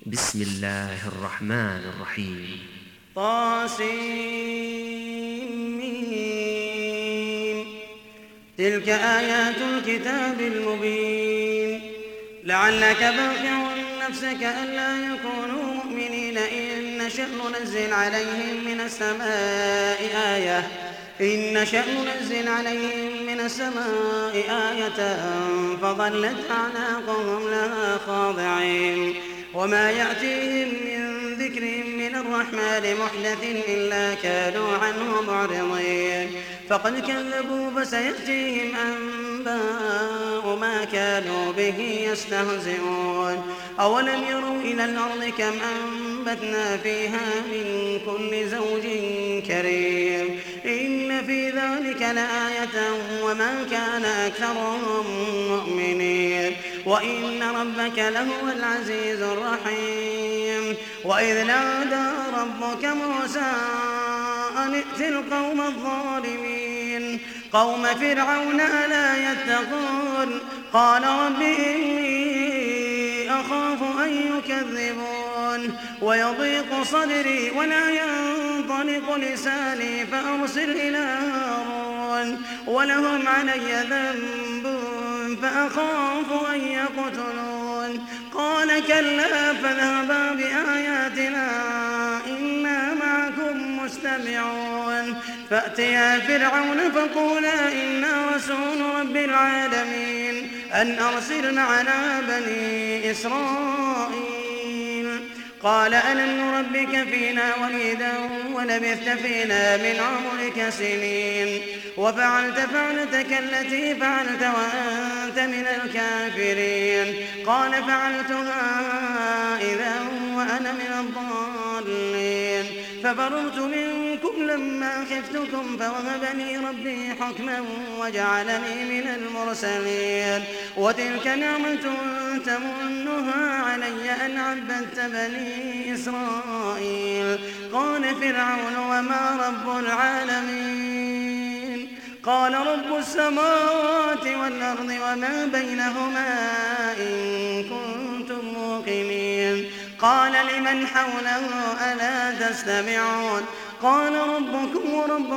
بسم الله الرحمن الرحيم. طاسمين. تلك آيات الكتاب المبين. لعلك باخع نفسك ألا يكونوا مؤمنين إن نشأ ننزل عليهم من السماء آية فظلت أعناقهم لها خاضعين وما يأتيهم من ذكر من الرحمن محدث إلا كانوا عنه معرضين فقد كذبوا فسيأتيهم أنباء ما كانوا به يستهزئون أولم يروا إلى الأرض كم أنبتنا فيها من كل زوج كريم إن في ذلك لآية وما كان أكثرهم مؤمنين وإن ربك لهو العزيز الرحيم وإذ نادى ربك موسى أن ائت القوم الظالمين قوم فرعون ألا يتقون قال رب إني أخاف أن يكذبون ويضيق صدري ولا ينطلق لساني فأرسل إلى هارون ولهم علي ذنب فأخاف أن يقتلون قال كلا فاذهبا بآياتنا إنا معكم مستمعون فأتيا فرعون فقولا إنا رسول رب العالمين أن أرسل معنا بني إسرائيل قال ألم نربك فينا وليدا ولبثت فينا من عمرك سنين وفعلت فعلتك التي فعلت وأنت من الكافرين قال فعلتها إذا وأنا من الضالين ففررت منكم لما خفتكم فوهب لي ربي حكما وجعلني من المرسلين وتلك نعمة تمنها علي أن عبدت بني إسرائيل قال فرعون وما رب العالمين قال رب السماوات والأرض وما بينهما إن كنتم موقنين قال لمن حوله ألا تستمعون قال ربكم ورب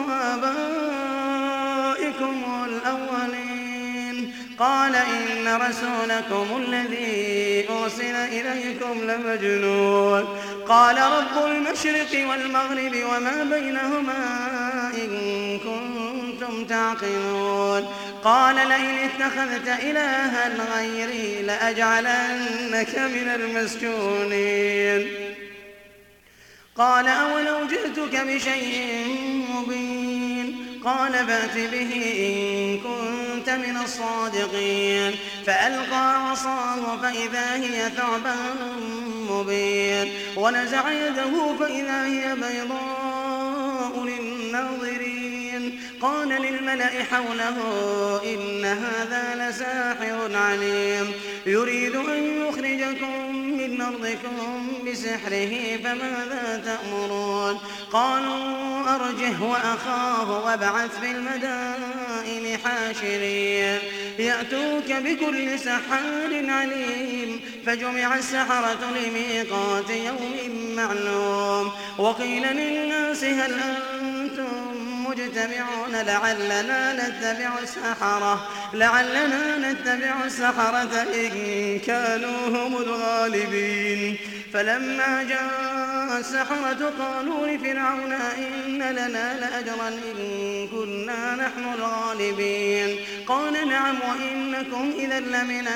آبائكم الأولين قال إن رسولكم الذي أرسل إليكم لمجنون قال رب المشرق والمغرب وما بينهما إن كنتم تعقلون قال لئن اتخذت إلها غيري لأجعلنك من المسجونين قال أولو جئتك بشيء مبين قال فأت به إن كنت من الصادقين فألقى عصاه فإذا هي ثعبان مبين ونزع يده فإذا هي بيضاء للناظرين قال للملأ حوله إن هذا لساحر عليم يريد أن يخرجكم من أرضكم بسحره فماذا تأمرون قالوا أرجه وأخاه وابعث في المدائن حاشرين يأتوك بكل سحار عليم فجمع السحرة لميقات يوم معلوم وقيل للناس هل أنتم مجتمعون لعلنا نتبع السحرة إن كانوا هم الغالبين فلما جاء السحرة قالوا لفرعون إن لنا لأجرا إن كنا نحن الغالبين قال نعم وإنكم إذا لمن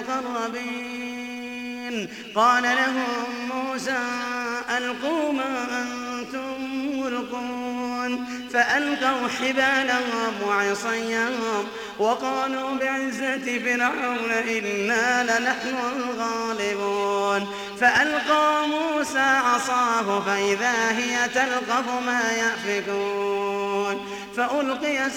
المقربين قال لهم موسى ألقوا ما أنتم ملقون فألقوا حبالهم وعصيهم وقالوا بعزة فرعون إنا لنحن الغالبون فألقى موسى عصاه فإذا هي تلقف ما يأفكون فألقي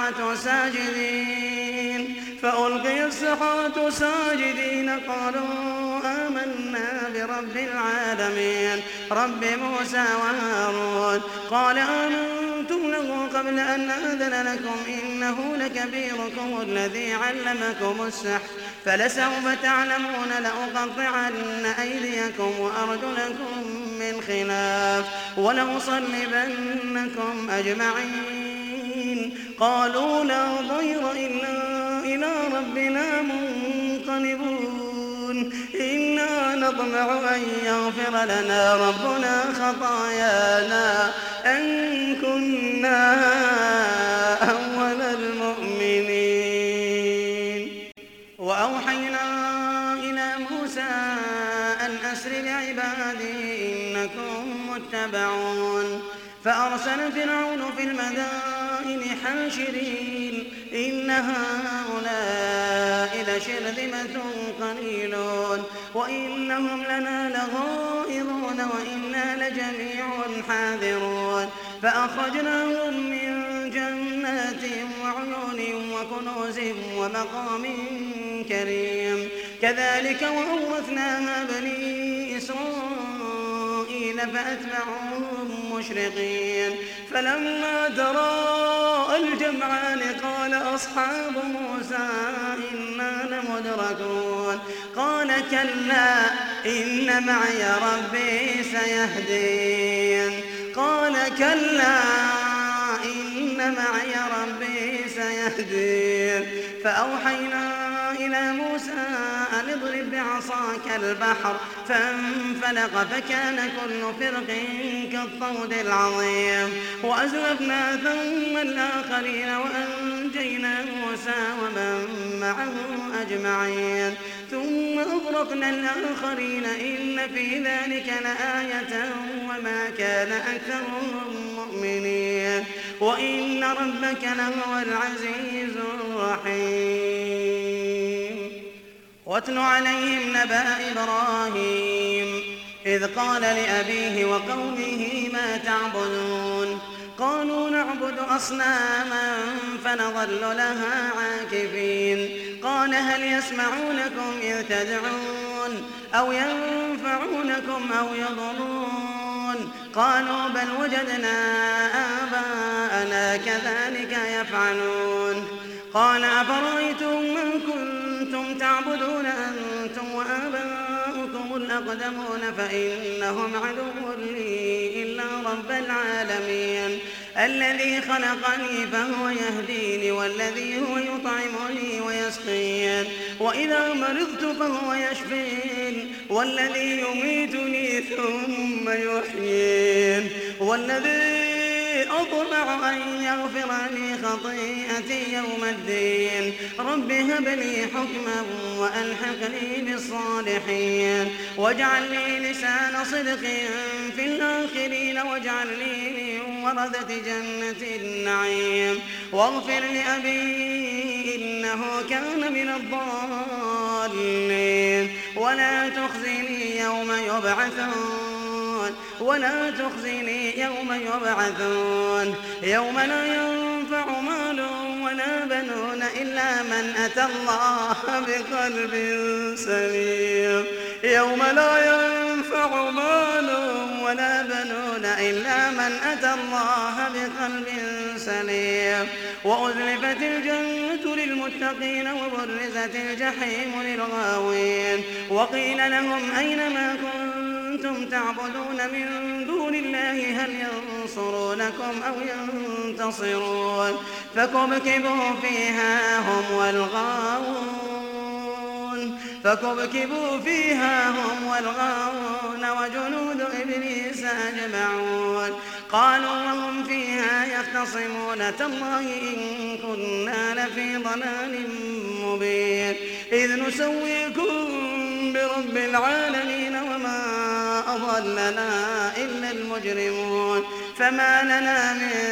السحرة ساجدين قالوا آمنا برب العالمين رب موسى وهارون قال آمنتم قلتم له قبل أن آذن لكم إنه لكبيركم الذي علمكم السحر فلسوف تعلمون لأقطعن أيديكم وأرجلكم من خلاف ولأصلبنكم أجمعين. قالوا لا ضير إلا إلى ربنا منقلبون إنا نطمع أن يغفر لنا ربنا خطايانا أن كنا أول المؤمنين. وأوحينا إلى موسى أن أسر بعبادي إنكم متبعون فأرسل فرعون في المدائن حاشرين إن هؤلاء لشرذمة قليلون وإنهم لنا لغائظون وإنا لجميع حاذرون فأخرجناهم من جنات وعيون وكنوز ومقام كريم كذلك وأورثناها بني إسرائيل فأتبعوهم مشرقين فلما تراءى الجمعان قال أصحاب موسى إنا لمدركون قال كلا إن معي ربي سيهدين قال كلا إن معي ربي سيهدين فأوحينا إلى موسى أن اضرب بعصاك البحر فانفلق فكان كل فرق كالطود العظيم وأزلفنا ثم الآخرين وأنجينا موسى ومن معه أجمعين ثم أغرقنا الآخرين إن في ذلك لآية وما كان أكثرهم مؤمنين وإن ربك لهو العزيز الرحيم. واتل عليهم نبأ إبراهيم إذ قال لأبيه وقومه ما تعبدون قالوا نعبد أصناما فنظل لها عاكفين قال هل يسمعونكم إذ تدعون أو ينفعونكم أو يضرون قالوا بل وجدنا آباءنا كذلك يفعلون قال أفرأيتم ما كنتم تعبدون أنتم وآباؤكم الأقدمون فإنهم عدو لي إلا رب العالمين الذي خلقني فهو يهديني والذي هو يطعمني ويسقين وإذا مرضت فهو يشفين والذي يميتني ثم يحيين والذي أطمع أن يغفر لي خطيئتي يوم الدين رب هب لي حكما وألحقني بالصالحين واجعل لي لسان صدق في الآخرين واجعل لي من ورثة جنة النعيم واغفر لأبي إنه كان من الضالين ولا تخزني يوم يبعثون يوم لا ينفع مال ولا بنون إلا من أتى الله بقلب سليم يوم لا ينفع مال ولا بنون إلا من أتى الله بقلب سليم وأزلفت الجنة للمتقين وبرزت الجحيم للغاوين وقيل لهم أين ما كنتم تعبدون من دون الله هل ينصرونكم أو ينتصرون فكبكبوا فيها هم والغاوون وجنود إبليس أجمعون قالوا وهم فيها يختصمون تالله إن كنا لفي ضلال مبين إذ نسويكم برب العالمين وما أضلنا إلا المجرمون فما لنا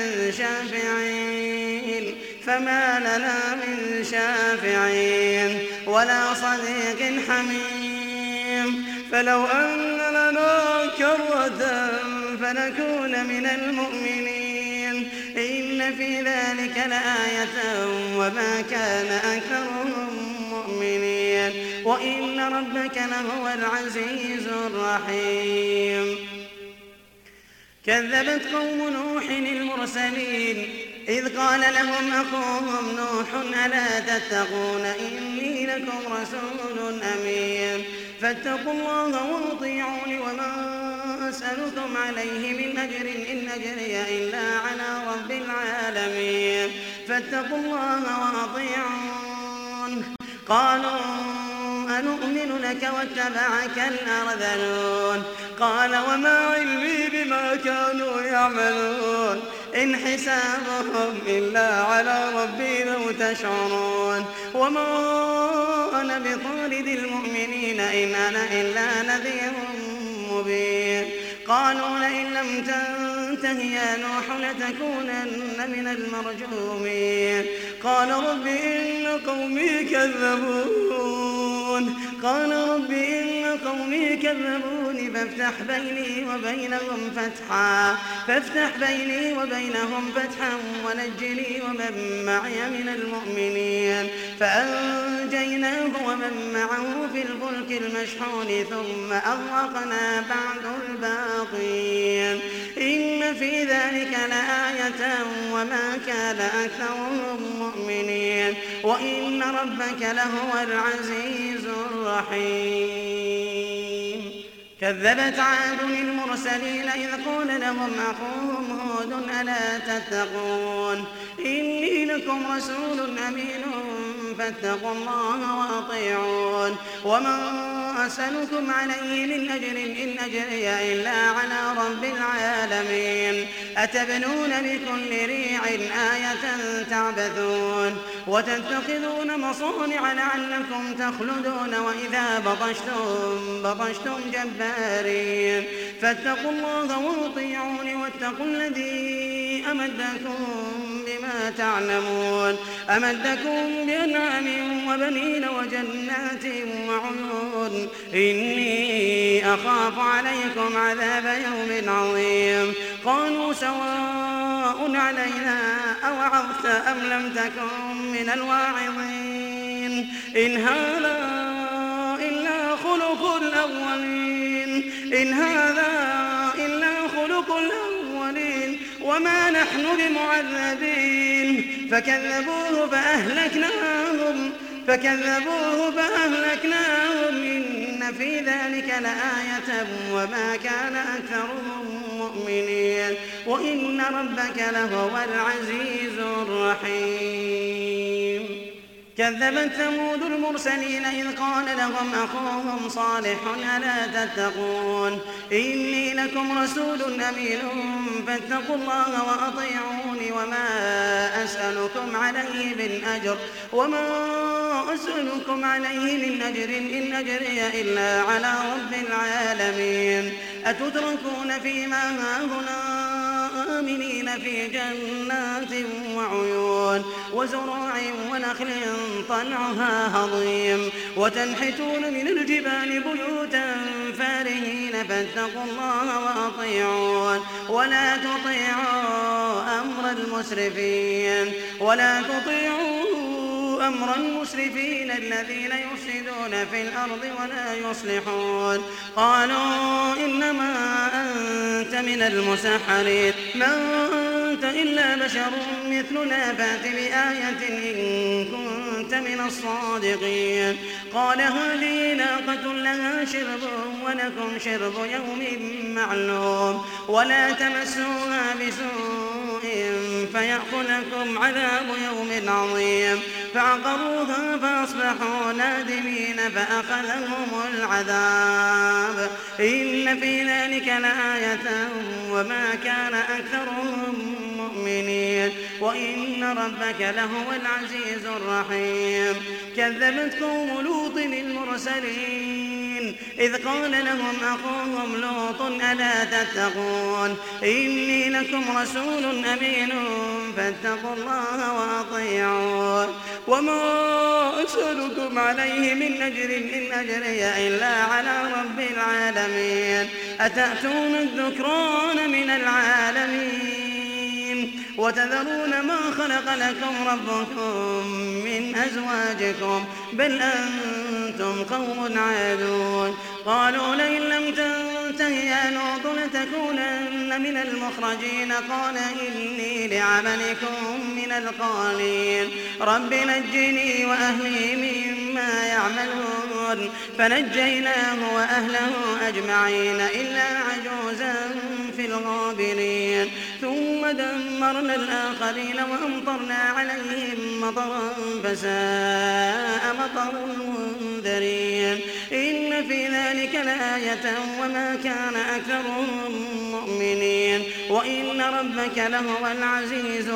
من شافعين ولا صديق حميم فلو أن لنا كرة فنكون من المؤمنين إن في ذلك لآية وما كان أكثرهم مؤمنين وإن ربك لهو العزيز الرحيم. كذبت قوم نوح المرسلين إذ قال لهم أخوهم نوح ألا تتقون إني لكم رسول أمين فاتقوا الله وأطيعون وما أسألكم عليه من أجر إن أجري إلا على رب العالمين فاتقوا الله وأطيعون قالوا أنؤمن لك واتبعك الأرذلون قال وما علمي بما كانوا يعملون إن حسابهم إلا على ربي لو تشعرون وما أنا بطارد المؤمنين إن أنا إلا نذير مبين قالوا لئن لم تنته يا نوح لتكونن من المرجومين قال رب إن قومي كذبون فافتح بيني وبينهم فتحا ونجني ومن معي من المؤمنين فأنجيناه ومن معه في الفلك المشحون ثم أغرقنا بعد الباقين إن في ذلك لآية وما كان أكثرهم مؤمنين وإن ربك لهو العزيز الرحيم كذبت عاد المرسلين إذ قال لهم أخوهم هود ألا تتقون إني لكم رسول أمين فاتقوا الله وأطيعون وما أسألكم عليه من أجر إن أجري إلا على رب العالمين أتبنون بكل ريع آية تعبثون وتتخذون مصانع لعلكم تخلدون وإذا بطشتم جبارين فاتقوا الله وأطيعون واتقوا الذي أمدكم بما تعلمون أمدكم بأنعام وبنين وجنات وعيون إني أخاف عليكم عذاب يوم عظيم قالوا سواء علينا أوعظت أم لم تكن من الواعظين إن هذا إلا خلق الأولين وما نحن بمعذبين فكذبوه فأهلكناهم إن في ذلك لآية وما كان أكثرهم مؤمنين وإن ربك لهو العزيز الرحيم كذبت ثمود المرسلين إذ قال لهم أخوهم صالح ألا تتقون إني لكم رسول أمين فاتقوا الله وأطيعون وما أسألكم عليه من أجر إن أجري إلا على رب العالمين أتتركون فيما هاهنا آمنين في جنات وعيون وزروع ونخل طلعها هضيم وتنحتون من الجبال بيوتا فارهين فاتقوا الله وأطيعون ولا تطيعوا أمر المسرفين الذين يفسدون في الأرض ولا يصلحون قالوا إنما أنت من المسحرين ما أنت إلا بشر مثلنا فات بآية إن كنت من الصادقين قال هذه ناقة لها شرب ولكم شرب يوم معلوم ولا تمسوها بسوء فيأخذكم عذاب يوم عظيم فعقروها فأصبحوا نادمين فأخذهم العذاب إن في ذلك لآية وما كان أكثرهم مؤمنين وإن ربك لهو العزيز الرحيم كذبت قوم لوط المرسلين إذ قال لهم أخوهم لوط ألا تتقون إني لكم رسول أمين فاتقوا الله وأطيعون وما أسألكم عليه من أجر إن أجري إلا على رب العالمين أتأتون الذكران من العالمين وتذرون ما خلق لكم ربكم من أزواجكم بل أنتم قوم عادون قالوا لئن لم تنته يا لوط لتكونن من المخرجين قال إني لعملكم من القالين رب نجني وأهلي مما يعملون فنجيناه وأهله أجمعين إلا عجوزا في الغابرين ثم دمرنا الآخرين وأمطرنا عليهم مطرا فساء مطر المنذرين إن في ذلك لآية وما كان أكثرهم مؤمنين وإن ربك لهو العزيز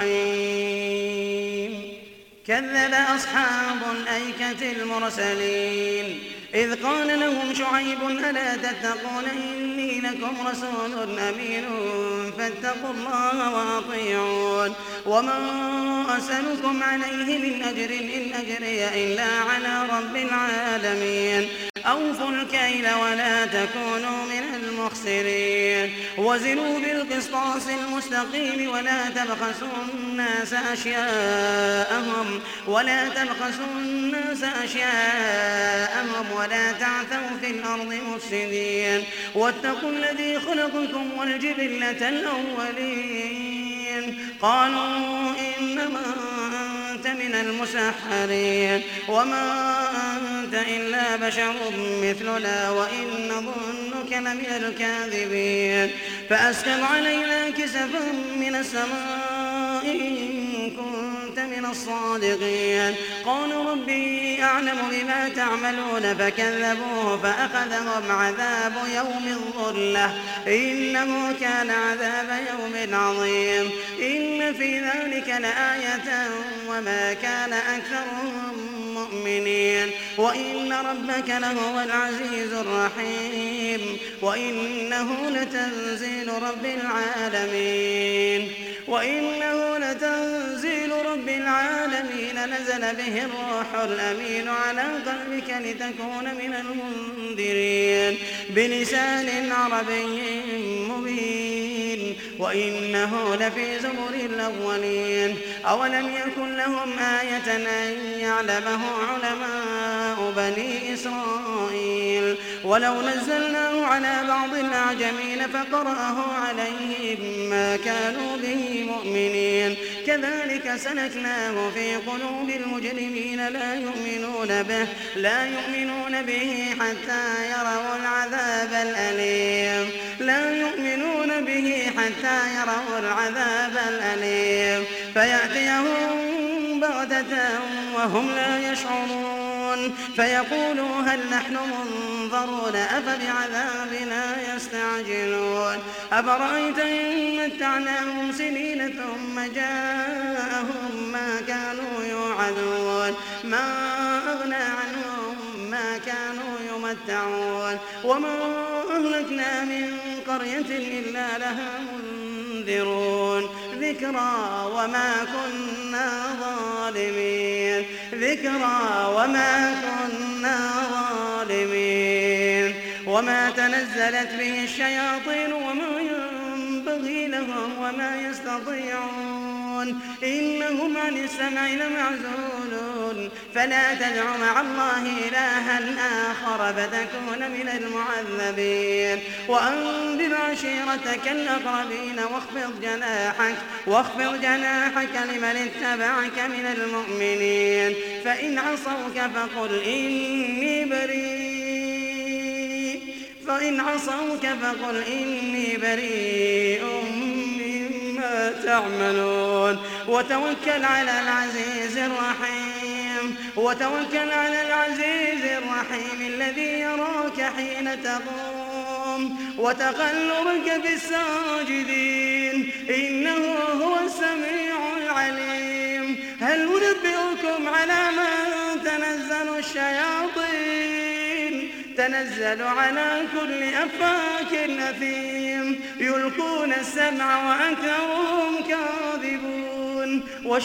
الرحيم كذب أصحاب الأيكة المرسلين إذ قال لهم شعيب ألا تتقون إني لكم رسول أمين فاتقوا الله وأطيعون وما أسألكم عليه من أجر إن أجري إلا على رب العالمين أوفوا الكيل ولا تكونوا من المخسرين وزنوا بالقسطاس المستقيم ولا تبخسوا الناس أشياءهم ولا تعثوا في الأرض مفسدين واتقوا الذي خلقكم والجبلة الأولين قالوا إنما أنت من المسحرين وما أنت إلا بشر مثلنا وإن نظنك لمن الكاذبين فأسقط علينا كسفا من السماء إن كنت من الصادقين قالوا ربي أعلم بما تعملون فكذبوه فأخذهم عذاب يوم الظلة إنه كان عذاب يوم عظيم إن في ذلك لآية وما كان أكثرهم مؤمنين وإن ربك لهو العزيز الرحيم وإنه لتنزيل رب العالمين نزل به الروح الأمين على قلبك لتكون من المنذرين بلسان عربي مبين وإنه لفي زبر الأولين أولم يكن لهم آية أن يعلمه علماء بني إسرائيل ولو نزلناه على بعض الأعجمين فقرأه عليهم ما كانوا به مؤمنين كذلك سلكناه في قلوب المجرمين لا يؤمنون به حتى يروا العذاب الأليم فيأتيهم بغتة وهم لا يشعرون فيقولوا هل نحن منظرون أفبعذابنا يستعجلون أفرأيت إن متعناهم سنين ثم جاءهم ما كانوا يوعدون ما أغنى عنهم ما كانوا يمتعون وما أهلكنا من قرية إلا لها منذرون ذكرى وما كنا ظالمين وما تنزلت به الشياطين وما ينبغي لهم وما يستطيعون إنهم عن السمع لمعزولون فلا تدع مع الله إلها آخر فتكون من المعذبين وأنذر عشيرتك الأقربين واخفض جناحك لمن اتبعك من المؤمنين فإن عصوك فقل إني بريء مما تعملون وتوكل على العزيز الرحيم الذي يراك حين تقوم وتقلبك في الساجدين إنه هو السميع العليم هل ننبئكم على من تنزل الشياطين تنزل على كل أفاك أثيم يلقون السمع وأكثرهم كاذبون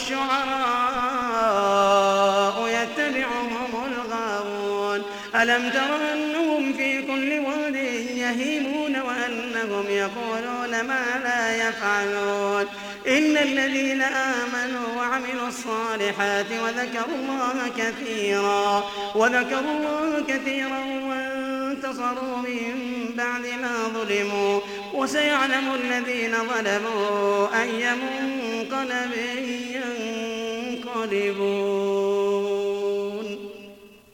والشعراء يتبعهم الغاوون ألم تر أنهم في كل واد يهيمون وأنهم يقولون ما لا يفعلون إن الذين آمنوا وعملوا الصالحات وذكروا الله كثيرا انتصروا من بعد ما ظلموا وسيعلم الذين ظلموا أي منقلب ينقلبون.